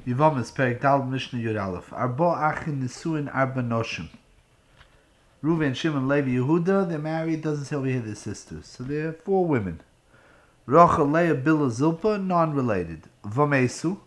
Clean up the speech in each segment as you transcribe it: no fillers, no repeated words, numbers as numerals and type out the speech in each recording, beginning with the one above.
Yivamis, Perek Dal, Mishnah Yud Aleph. Arba Achin Nisuin Arba Noshim. Reuven, Shimon, Levi, Yehuda, they're married, doesn't say over here they're sisters. So they're 4 women. Rachel, Leah, Bilhah, Zilpah, non-related. Vamesu.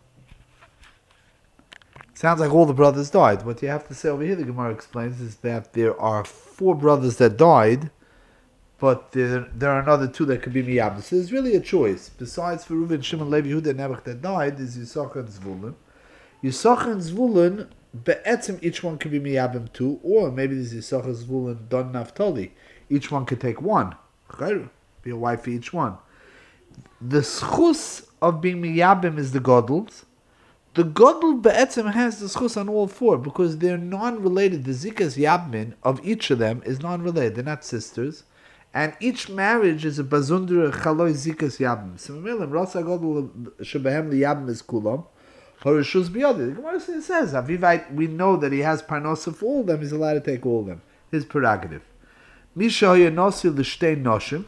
Sounds like all the brothers died. What you have to say over here, the Gemara explains, is that there are 4 brothers that died, but there are another 2 that could be miyabim. So there's really a choice. Besides for Reuven, Shimon, Levi, Yehuda, and Nebuch that died, is Yisachar and Zvulun. Yisachar and Zvulun, be'etzim, each one could be miyabim 2, or maybe there's Yisachar, Zvulun, Don, Naftali. Each one could take 1. Be a wife for each one. The schus of being miyabim is the godels. The godel be'etzim has the schus on all 4 because they're non-related. The zikas yabmin of each of them is non-related. They're not sisters. And each marriage is a bazundra chaloi zikas yabim. So rasa godel shebehem liyabim is kulam. Horishus biyadi. The Gemara says, Avivite, we know that he has parnosa for all of them. He's allowed to take all of them. His prerogative. Misha hoyanosi l'shtei noshim.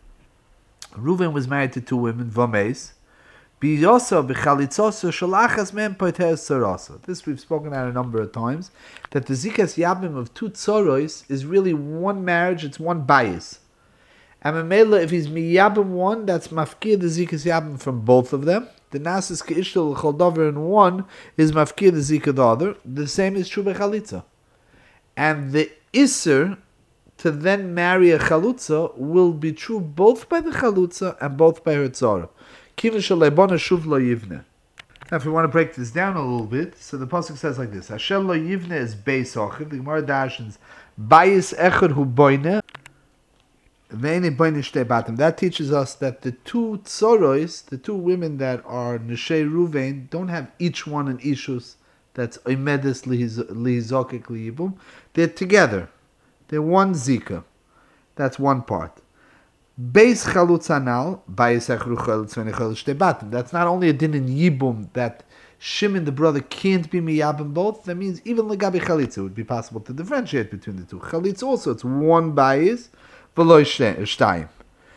Reuven was married to 2 women, Vames. Biyosa b'chalitzosa shalachas men poiteres tzarasa. This we've spoken about a number of times, that the zikas yabim of 2 tzaros is really one marriage, it's one bias. And Mamela, if he's miyabim 1, that's mafkir the zikas yabim from both of them. The nasis ke'ishtal l'choldover in 1 is mafkir the zika the other. The same is true by chalitza. And the isser to then marry a chalutza will be true both by the chalutza and both by her tzara. Kivin shalebona shuv lo yivne. Now, if we want to break this down a little bit, so the pasuk says like this: Asher lo yivne is beis achiv. The Gemara dashens bayis echad hu boine ve'ene boine shtei batim. That teaches us that the 2 tzoros, the 2 women that are neshei Ruvain, don't have each one an ishus that's oimedes lihizokik liyibum. They're together. They're one zika. That's one part. Beis chalutzanal, bayis echru chalutz v'nechel shtei batim. That's not only a din in yibum that Shimon the brother can't be miyabim both. That means even legabi chalitza it would be possible to differentiate between the 2. Chalitza also, it's one bayis v'lo shtayim.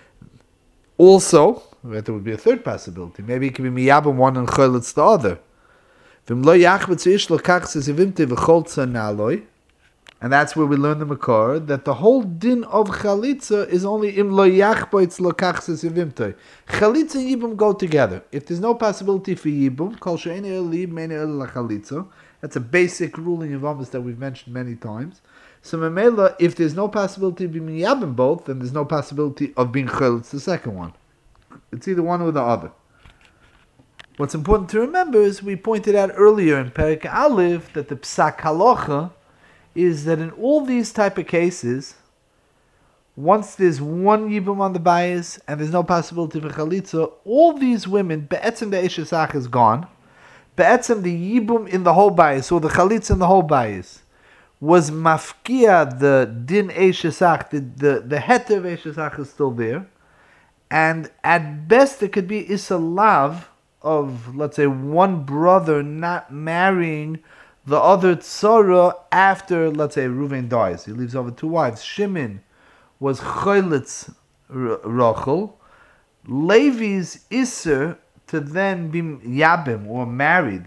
Also, there would be a third possibility. Maybe it could be miyabim 1 and chalutz the other. V'im lo yachbetz ish lo kachs zivimte v'choltza naloi. And that's where we learn the Makor, that the whole din of Chalitza is only im lo yachboitz lo kachses yivimtoi. Chalitza and Yibum go together. If there's no possibility for Yibum, kol she'ene el lib, mene el la Chalitza. That's a basic ruling of Amos that we've mentioned many times. So Memela, if there's no possibility of being Yabim both, then there's no possibility of being Chalitz, the second one. It's either one or the other. What's important to remember is we pointed out earlier in Perek Aleph that the Psak Halacha is that in all these type of cases, once there's one yibum on the bias and there's no possibility for chalitza, all these women, be'etzem the eshesach is gone. Be'etzem the yibum in the whole bias, or the chalitza in the whole bias, was mafkia the din eshesach, the heter of eshesach is still there. And at best it could be isalav of, let's say, one brother not marrying the other tzara after, let's say, Reuven dies. He leaves over 2 wives. Shimon was Choylitz Rachel. Levi's Isser to then be Yabim or married.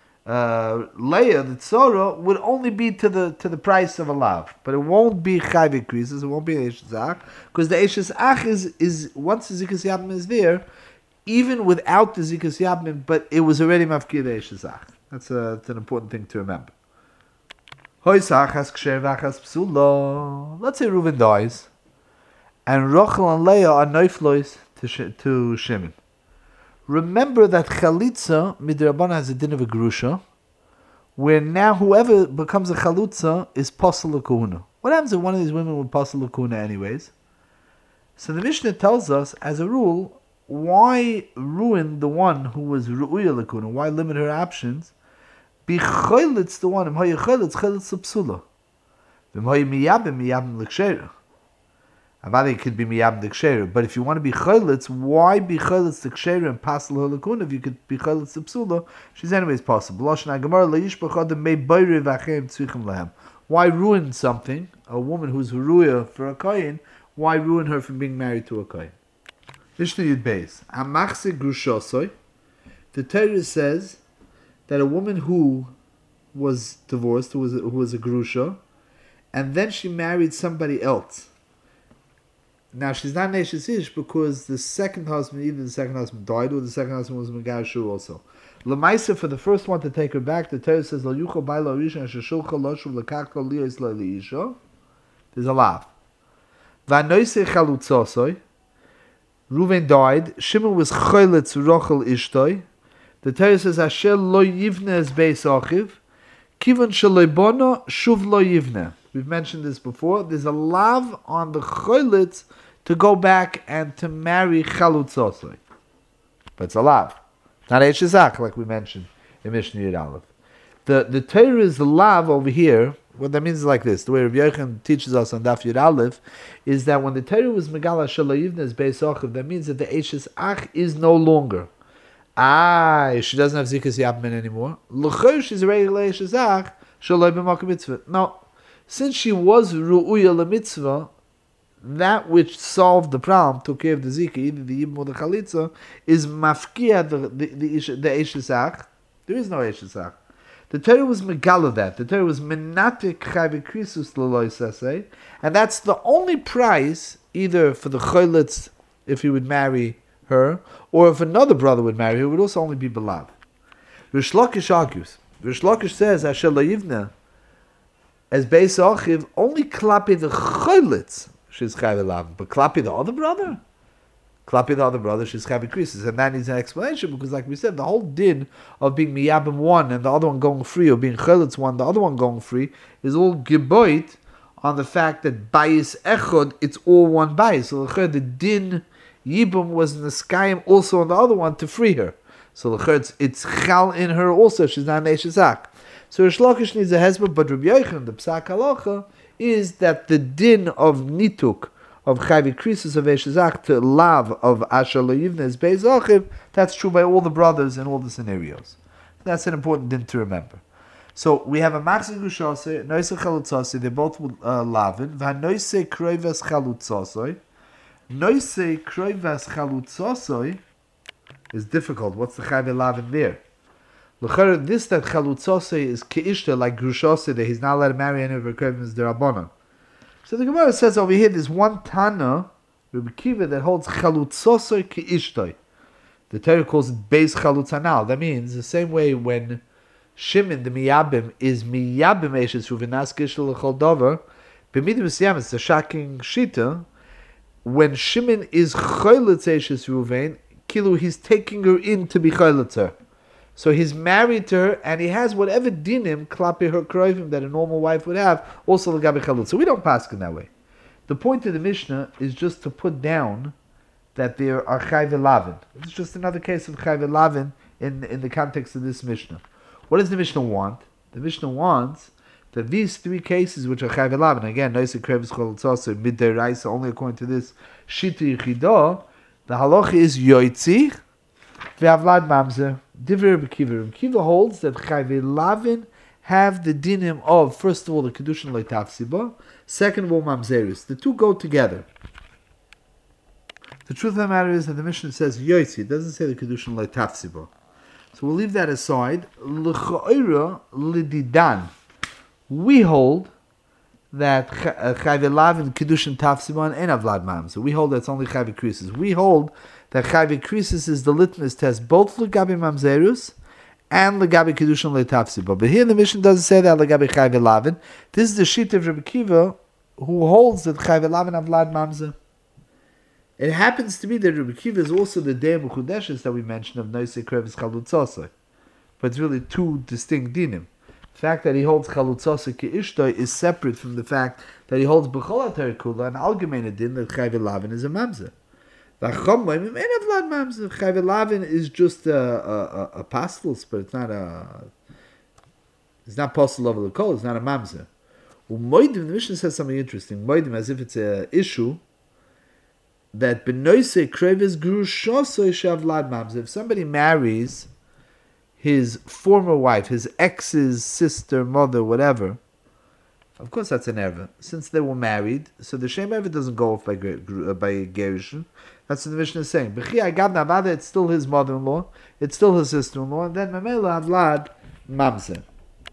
Leah, the tzara, would only be to the price of a lav. But it won't be Chayv increases, it won't be Eishes Ach. Because the Eishes Ach is once the Zikas Yabim is there, even without the Zikas Yabim, but it was already Mafkir the Eishes Ach. That's an important thing to remember. Let's say Reuven dies, and Rachel and Leah are neuflois to Shimon. Remember that Chalitza midrabana has a din of a grusha, where now whoever becomes a Chalutza is posel l'kuhuna. What happens if one of these women would posel l'kuhuna anyways? So the Mishnah tells us, as a rule, why ruin the one who was ru'uya l'kuhuna? Why limit her options? Be choylitz the one, imhoy choylitz l'psula. Imhoy miyabim l'ksheira. Avadi could be miyabim l'ksheira, but if you want to be choylitz, why be choylitz l'ksheira and pasal l'kuna if you could be choylitz l'psula? She's anyways possible. Why ruin something? A woman who's ruya for a kohen, why ruin her from being married to a kohen? Mishnah Yud Beis. Amachse grushosoy. The Torah says that a woman who was divorced, who was a grusha, and then she married somebody else. Now she's not Neshes Ish because the second husband, either the second husband died or the second husband was Megashu also. Lamaisa, for the first one to take her back, the Torah says, Lo yuchal bai lo rishon asher shulcha lo shuv lekachta liyos lo liisha. There's a lav. Vanoise chalutzosoi. Reuven died. Shimon was choylitz rochel ishtoi. The Torah says, Asher lo yivne es beis achiv. Kivan shelo bono shuv lo yivne. We've mentioned this before. There's a lav on the choylitz to go back and to marry chalutzosoi. But it's a lav. Not Eshizach, like we mentioned in Mishnah Yud Aleph. The Torah is the lav over here. What that means is like this. The way Rabbi Yochanan teaches us on Daf Yud Aleph is that when the Torah was Megala Shelo Yivnes Beis Achiv, that means that the Eshizach is no longer. She doesn't have Zikas Yabmin anymore. L'chor, she's a regular Eshizach, Shelo B'Makom Mitzvah. No. Since she was Ru'uya L'Mitzvah, that which solved the problem, took care of the Zika, either the Yibum or the Chalitza, is Mafkia, the Eshizach. There is no Eshizach. The Torah was Megala that. The Torah was Menatik Chayve Krisus L'Loi Sasei, and that's the only price, either for the Choylitz, if he would marry her, or if another brother would marry her, it would also only be Belav. Rish Lakish argues. Rish Lakish says, Asher Lo Yivne, as Beis Achiv, only klapi the Choylitz, she's Chayve Lav, but klapi the other brother? Klapi the other brother, she's Chayve Krisus. And that needs an explanation, because like we said, the whole din of being Miyabim one and the other one going free, or being Choylitz one, the other one going free, is all geboit on the fact that Bayis Echod, it's all one Bayis. So the din Yibum was in the Skayim also on the other one to free her. So it's Chal in her also, she's not Neshizak. So Rish Lakish needs a hezbollah, but Rabbi Yochanan, the Psak Halacha, is that the din of Nituk, of Chayvi Krisus of Eshizak to Lav of Asher Lo Yivnes Beis Achiv, that's true by all the brothers in all the scenarios. That's an important din to remember. So we have a Machzir Gushase, Noise Chalutzase, they're both Lavin, Vanoise Kroivas Chalutzase. Noise Kroivas Chalutzase is difficult. What's the Chayvi Lavin there? This that Chalutzose is Keishta, like Grushose, that he's not allowed to marry any of her Krevim Derabanan. So the Gemara says over here, there's one Tana, Rabbi Kiva, that holds Chalutzose Keishta. The Torah calls it Beis Chalutzanal. That means the same way when Shimon, the Miyabim, is Miyabim Eshes Ruvinas Gishel L'chol Dover, B'midim Yisiyam, it's a shocking Shita, when Shimon is Choylitz Eshes Ruvain, Kilu, he's taking her in to be Choylitz her. So he's married to her, and he has whatever dinim, klapi her kroivim, that a normal wife would have, also l'gabi chalutz. So we don't pass in that way. The point of the Mishnah is just to put down that there are chayve lavin. It's just another case of chayve lavin in the context of this Mishnah. What does the Mishnah want? The Mishnah wants that these three cases, which are chayve lavin, again, noise krevis chalutz, midday raisa, only according to this shita yichidah, the halacha is yoitzi ve'avlad mamzer. Divrei Rabbi Kiva. Rabbi Kiva holds that Chayve Lavin have the dinim of, first of all, the Kedushin Leitafsiba, second of all, Mamzerus. The two go together. The truth of the matter is that the Mishnah says Yoitzi, it doesn't say the Kedushin Leitafsiba. So we'll leave that aside. L'cha'ira l'didan. We hold that Chayve Lavin, Kedushin Tafsiba, and Avlad Mamzer. We hold that it's only Chayve Krisis. We hold that Chayve Krisis is the litmus test, both L'gabi Mamzerus and L'gabi Kedushin Leitafsiba. But here the Mishnah doesn't say that L'gabi Chayve Lavin. This is the sheet of Rabbi Kiva, who holds that Chayve Lavin Avlad Mamzer. It happens to be that Rabbi Kiva is also the Dei Mechudeshes that we mentioned of Noise Krevis Chalutzosai. But it's really two distinct dinim. The fact that he holds Chalutzosai Ke'ishtoi is separate from the fact that he holds B'chol HaTorah Kula, an Algemeine din that Chayve Lavin is a Mamzer. Chayve Lavin is just a pastels, but it's not pastel over the kol, it's not a mamzer. Moedim, the Mishnah says something interesting. Moedim, as if it's an issue, that benoise kreves grushosoi shavlad mamzer. If somebody marries his former wife, his ex's sister, mother, whatever, of course that's an erva. Since they were married, so the shem erva doesn't go off by gerushin. That's what the Mishnah is saying. B'chi Agavna Avada, it's still his mother-in-law, it's still his sister-in-law, and then Memela Havlad Mamzer.